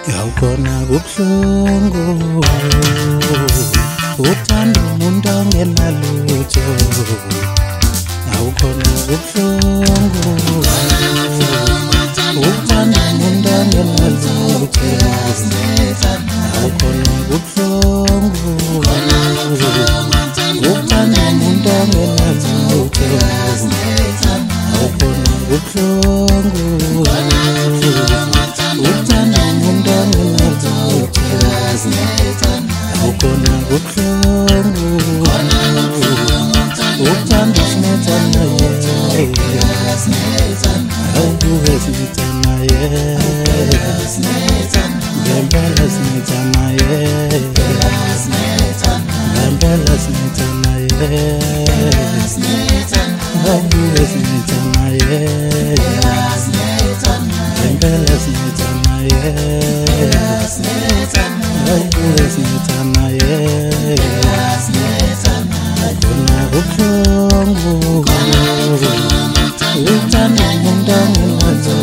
Yawubona kubuhlungu uthanda umuntu ongenalutho. Yawubona kubuhlungu uthanda umuntu ongenalutho. Yawubona kubuhlungu uthanda umuntu ongenalutho. Yawubona kubuhlungu uthanda umuntu ongenalutho. Awukhona kubuhlungu uthanda usinethana awubuke sinethana ngempela sinethana ngempela sinethana awubuke sinethana ngempela sinethana awubuke sinethana khona kubuhlungu uthanda umuntu ongenalutho.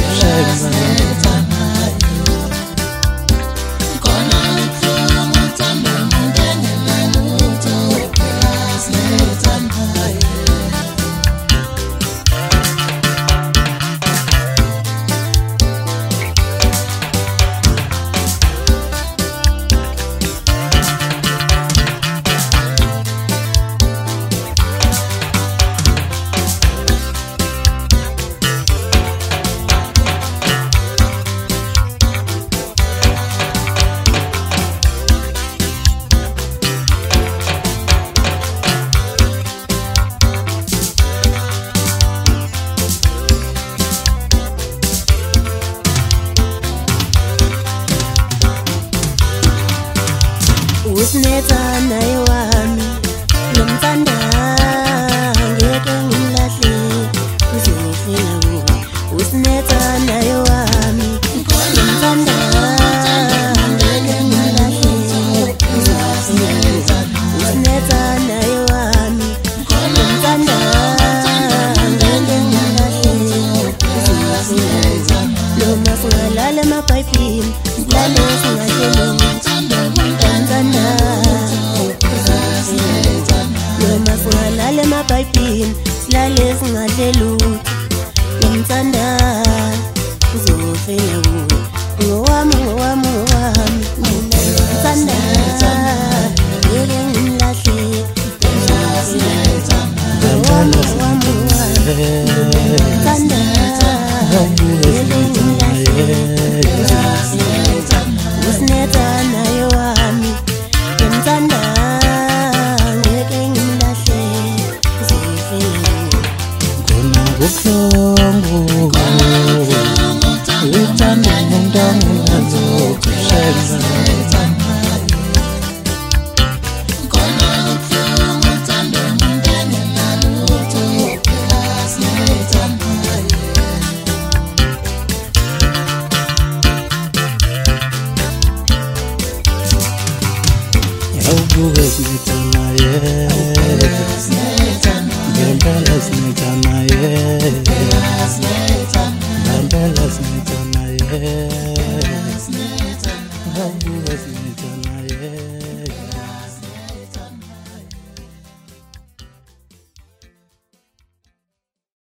Usinethana wami nomthanda ngeke ngimlahle uzofela kuwe. Usinethana wami nomthanda ngeke ngimlahle uzofela kuwe. Usinethana wami nomthanda ngeke ngimlahle uzofela kuwe. Noma singalala emabhayibhini silale singahleleli noma singalala emabhayibhini silale singahlelutho. Ngimthanda uzofela kuwe. Ngowami ngowami ngowami ngimthanda ngeke ngimlahle. Ngowami ngowami ngowami ngimthanda ngeke ngimlahle. Usinethana wami ngimthanda ngeke ngimlahle uzofela kuwe. Khona kubuhlungu uthanda umuntu ongenalutho.